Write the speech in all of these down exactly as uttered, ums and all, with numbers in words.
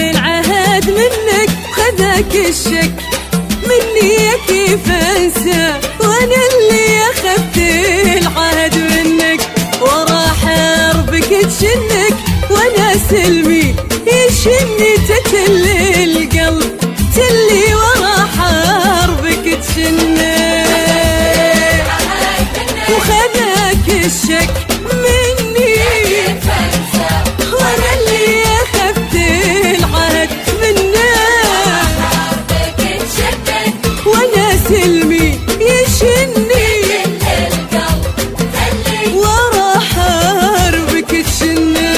العهد منك خذاك الشك مني يا كيف انسى وانا اللي اخذت العهد منك ورا حربك تشنك وانا سلمي يشني تتل القلب تلي ورا حربك تشنك وخذاك الشك مني وانا اللي اخذت العهد منك وانا سلمي يشني ورا حربك تشنك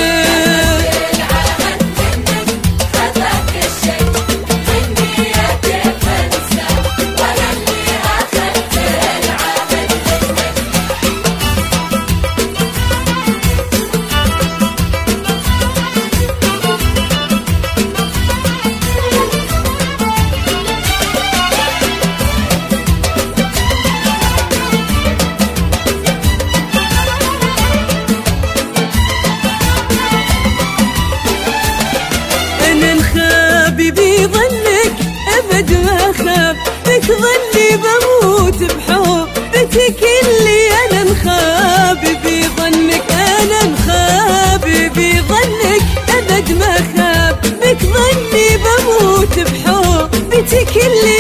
بظنك أبد ما خاب بك ظني بموت بحبتك اللي أنا نخاب بظنك أنا نخاب بظنك أبد ما خاب بك ظني بموت بحبتك اللي